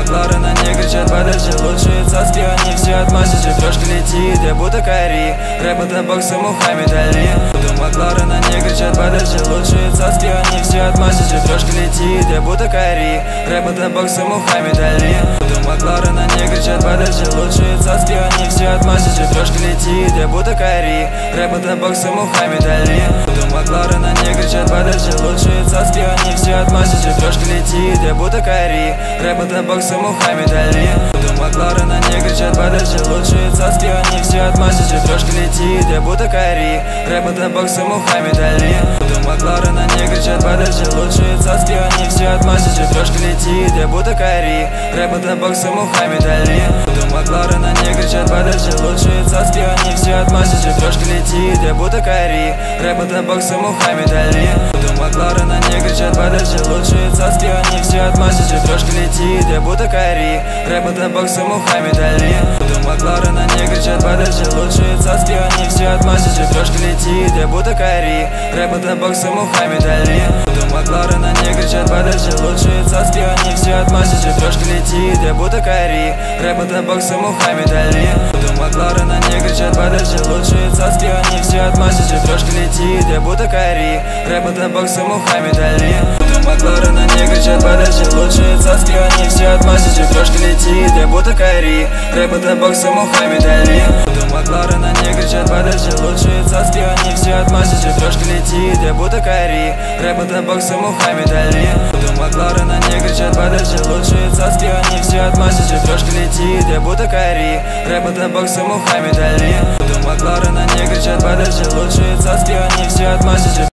Макларен, они кричат, подальше, лучшие цацки, они все от масичи. Трошка летит, я будто Кари, рэп это бокс и Мухаммед Али. Макларен, они кричат, подальше, лучшие цацки, они все от масичи. Трошка летит, я будто Кари, рэп это бокс и Мухаммед Али. Макларен, они кричат, подальше, лучшие цацки, они все от масичи. Трошка летит, я будто Кари, рэп это бокс и Мухаммед Али. Макларен, они кричат, подальше, лучшие цацки, они все от масичи. Трошка летит, я будто Кари, рэп это бокс и Мухаммед Али. Макларен, они кричат, подальше, лучшие цацки, они все от масичи. Трошка летит, я будто Кари, рэп это бокс и Мухаммед Али. Макларен, они кричат, подальше, лучшие цацки, они все от масичи. Трошка летит, я будто Кари, рэп это бокс и Мухаммед Али. Макларен, они кричат, подальше, лучшие цацки, они все от масичи. Трошка летит, я будто Кари, рэп это бокс и Мухаммед Али. Макларен, они кричат, подальше, лучшие цацки, они все от масичи. Трошка летит, я будто Кари, рэп это бокс и Мухаммед Али. Макларен, они кричат, подальше, лучшие цацки, они все от масичи. Трошка летит, я будто Кари, рэп это бокс и Мухаммед Али. Макларен, они кричат, подальше, лучшие цацки, они все от масичи. Трошка летит, я будто Кари, рэп это бокс и Мухаммед Али. Макларен, они кричат, подальше, лучшие цацки, они все от масичи. Трошка летит, я будто Кари, рэп это бокс и Мухаммед Али. Макларен, они кричат, подальше, лучшие цацки, они все от масичи. Трошка летит, я будто Кари, рэп это бокс и Мухаммед Али. Макларен, они кричат, подальше, лучшие цацки, они все от масичи. Трошка летит, я будто Кари, рэп это бокс и Мухаммед Али. Макларен, они кричат, подальше, лучшие цацки, они все от масичи. Трошка летит, я будто Кари, рэп это бокс и Мухаммед Али. Макларен, они кричат, подальше, лучшие цацки, они все от масичи.